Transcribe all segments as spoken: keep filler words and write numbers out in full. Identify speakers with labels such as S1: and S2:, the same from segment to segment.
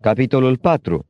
S1: Capitolul patru.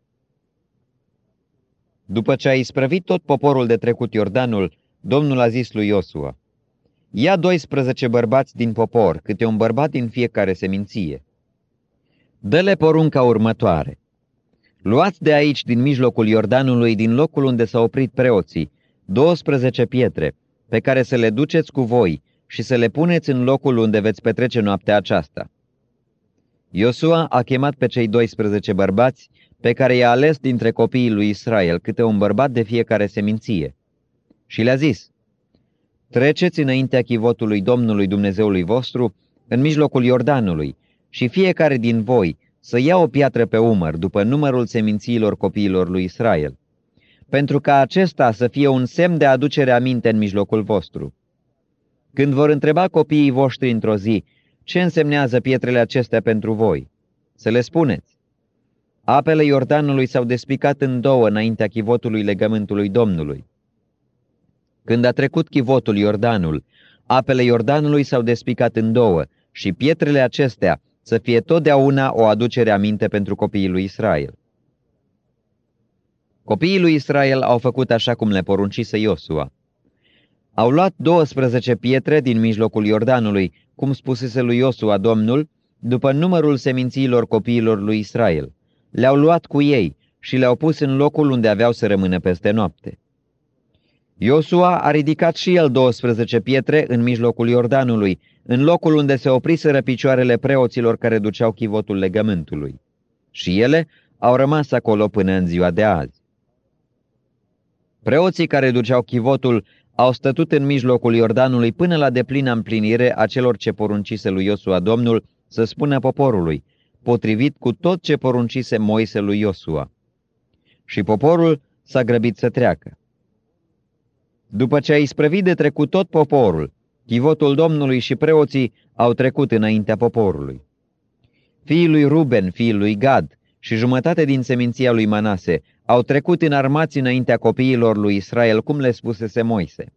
S1: După ce a isprăvit tot poporul de trecut Iordanul, Domnul a zis lui Iosua: ia doisprezece bărbați din popor, câte un bărbat din fiecare seminție. Dă-le porunca următoare: luați de aici, din mijlocul Iordanului, din locul unde s-au oprit preoții, douăsprezece pietre, pe care să le duceți cu voi și să le puneți în locul unde veți petrece noaptea aceasta. Iosua a chemat pe cei doisprezece bărbați, pe care i-a ales dintre copiii lui Israel, câte un bărbat de fiecare seminție, și le-a zis: treceți înaintea chivotului Domnului Dumnezeului vostru, în mijlocul Iordanului, și fiecare din voi să ia o piatră pe umăr, după numărul semințiilor copiilor lui Israel, pentru ca acesta să fie un semn de aducere aminte în mijlocul vostru. Când vor întreba copiii voștri într-o zi: ce însemnează pietrele acestea pentru voi? Să le spuneți: apele Iordanului s-au despicat în două înaintea chivotului legământului Domnului. Când a trecut chivotul Iordanul, apele Iordanului s-au despicat în două și pietrele acestea să fie totdeauna o aducere aminte pentru copiii lui Israel. Copiii lui Israel au făcut așa cum le poruncise Iosua. Au luat douăsprezece pietre din mijlocul Iordanului, cum spusese lui Iosua Domnul, după numărul semințiilor copiilor lui Israel. Le-au luat cu ei și le-au pus în locul unde aveau să rămână peste noapte. Iosua a ridicat și el douăsprezece pietre în mijlocul Iordanului, în locul unde se opriseră picioarele preoților care duceau chivotul legământului. Și ele au rămas acolo până în ziua de azi. Preoții care duceau chivotul au stătut în mijlocul Iordanului până la deplină împlinire a celor ce poruncise lui Iosua Domnul să spună poporului, potrivit cu tot ce poruncise Moise lui Iosua. Și poporul s-a grăbit să treacă. După ce a isprăvit de trecut tot poporul, chivotul Domnului și preoții au trecut înaintea poporului. Fiii lui Ruben, fiii lui Gad și jumătate din seminția lui Manase au trecut înarmați înaintea copiilor lui Israel, cum le spusese Moise.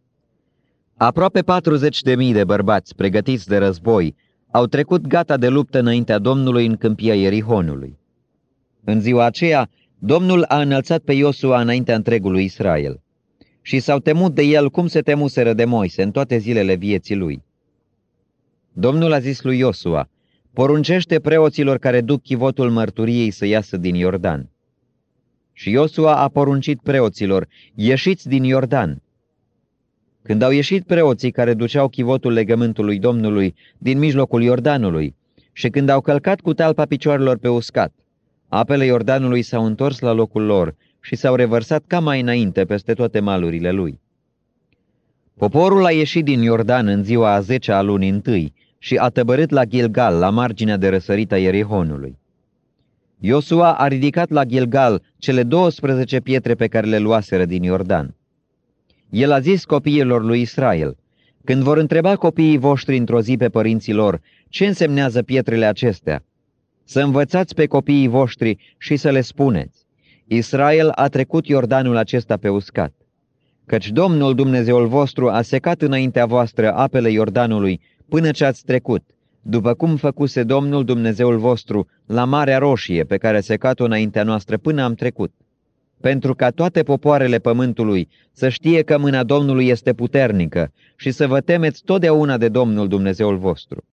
S1: Aproape patruzeci de mii de bărbați pregătiți de război au trecut gata de luptă înaintea Domnului în câmpia Ierihonului. În ziua aceea, Domnul a înălțat pe Iosua înaintea întregului Israel și s-au temut de el cum se temuseră de Moise în toate zilele vieții lui. Domnul a zis lui Iosua: poruncește preoților care duc chivotul mărturiei să iasă din Iordan. Și Iosua a poruncit preoților: ieșiți din Iordan. Când au ieșit preoții care duceau chivotul legământului Domnului din mijlocul Iordanului și când au călcat cu talpa picioarelor pe uscat, apele Iordanului s-au întors la locul lor și s-au revărsat ca mai înainte peste toate malurile lui. Poporul a ieșit din Iordan în ziua a zecea a lunii întâi și a tăbărât la Gilgal, la marginea de răsărit a Ierihonului. Iosua a ridicat la Gilgal cele douăsprezece pietre pe care le luaseră din Iordan. El a zis copiilor lui Israel: când vor întreba copiii voștri într-o zi pe părinții lor ce însemnează pietrele acestea, să învățați pe copiii voștri și să le spuneți: Israel a trecut Iordanul acesta pe uscat, căci Domnul Dumnezeul vostru a secat înaintea voastră apele Iordanului până ce ați trecut, după cum făcuse Domnul Dumnezeul vostru la Marea Roșie, pe care a secat-o înaintea noastră până am trecut, pentru ca toate popoarele pământului să știe că mâna Domnului este puternică și să vă temeți totdeauna de Domnul Dumnezeul vostru.